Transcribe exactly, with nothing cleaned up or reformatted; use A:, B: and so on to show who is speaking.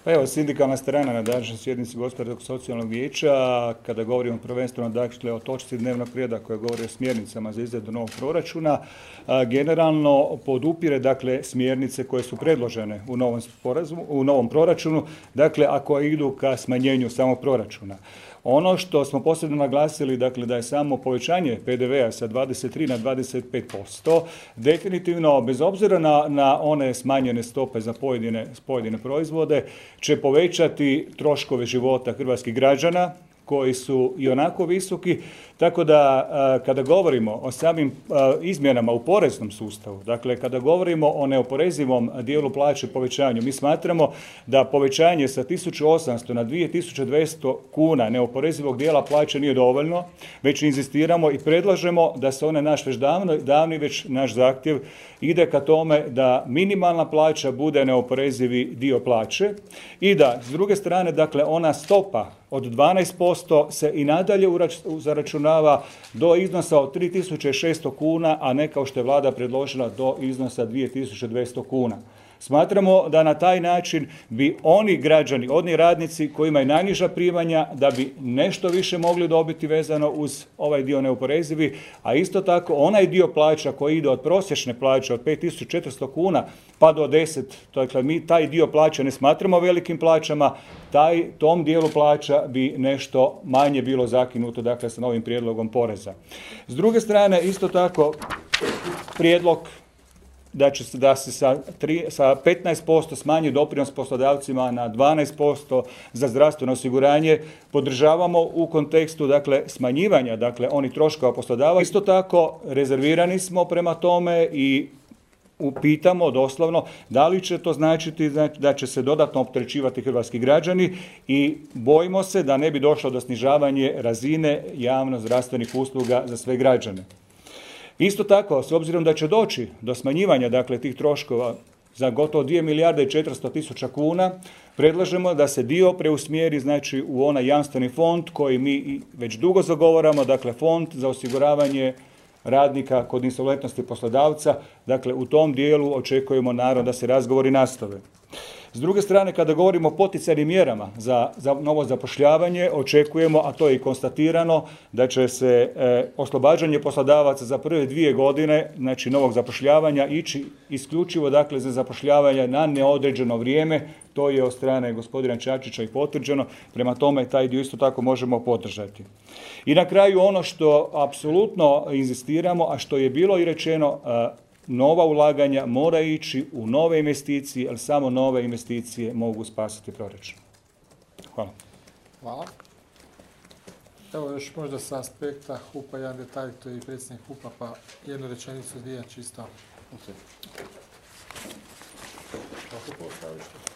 A: Pa evo, sindikalna strana na današnjoj sjednici Gospodarskog socijalnog vijeća, kada govorimo prvenstveno dakle, o točci dnevnog reda koja govori o smjernicama za izradu novog proračuna, generalno podupire dakle, smjernice koje su predložene u novom, sporazumu, u novom proračunu, dakle ako idu ka smanjenju samog proračuna. Ono što smo posebno naglasili, dakle, da je samo povećanje P D V-a sa dvadeset tri na dvadeset pet posto, definitivno, bez obzira na, na one smanjene stope za pojedine, pojedine proizvode, će povećati troškove života hrvatskih građana, koji su i onako visoki, tako da kada govorimo o samim izmjenama u poreznom sustavu, dakle kada govorimo o neoporezivom dijelu plaće povećanju, mi smatramo da povećanje sa tisuću osamsto na dvije tisuće dvjesto kuna neoporezivog dijela plaće nije dovoljno, već inzistiramo i predlažemo da se one naš već davno, davni već naš zahtjev ide ka tome da minimalna plaća bude neoporezivi dio plaće i da s druge strane dakle ona stopa od dvanaest posto se i nadalje zaračunava do iznosa od tri tisuće šesto kuna, a ne kao što je vlada predložila do iznosa dvije tisuće dvjesto kuna. Smatramo da na taj način bi oni građani, oni radnici koji imaju najniža primanja, da bi nešto više mogli dobiti vezano uz ovaj dio neoporezivi, a isto tako onaj dio plaća koji ide od prosječne plaće od pet tisuća četiristo kuna pa do deset, dakle mi taj dio plaća ne smatramo velikim plaćama, taj, tom dijelu plaća bi nešto manje bilo zakinuto dakle sa novim prijedlogom poreza. S druge strane, isto tako prijedlog da će se, da se sa, tri, sa petnaest posto smanji doprinos poslodavcima na dvanaest posto za zdravstveno osiguranje, podržavamo u kontekstu dakle, smanjivanja dakle, onih troškova poslodavaca. Isto tako rezervirani smo prema tome i upitamo doslovno da li će to značiti da će se dodatno opterećivati hrvatski građani i bojimo se da ne bi došlo do snižavanja razine javno zdravstvenih usluga za sve građane. Isto tako, s obzirom da će doći do smanjivanja dakle, tih troškova za gotovo dvije milijarde i četiristo tisuća kuna, predlažemo da se dio preusmjeri znači, u onaj jamstveni fond koji mi već dugo zagovaramo, dakle fond za osiguravanje radnika kod insolventnosti poslodavca. Dakle, u tom dijelu očekujemo naravno da se razgovori nastave. S druge strane, kada govorimo o poticajnim mjerama za, za novo zapošljavanje, očekujemo, a to je i konstatirano, da će se e, oslobađanje poslodavaca za prve dvije godine, znači novog zapošljavanja, ići isključivo dakle, za zapošljavanje na neodređeno vrijeme. To je od strane gospodina Čačića i potvrđeno, prema tome taj dio isto tako možemo podržati. I na kraju ono što apsolutno inzistiramo, a što je bilo i rečeno, a, nova ulaganja mora ići u nove investicije, ali samo nove investicije mogu spasiti proračun. Hvala.
B: Hvala. Evo još možda sa aspekta H U P-a jedan detalj, to je i predsjednik H U P-a, pa jednu rečenicu dvije čisto. Kako postaviš?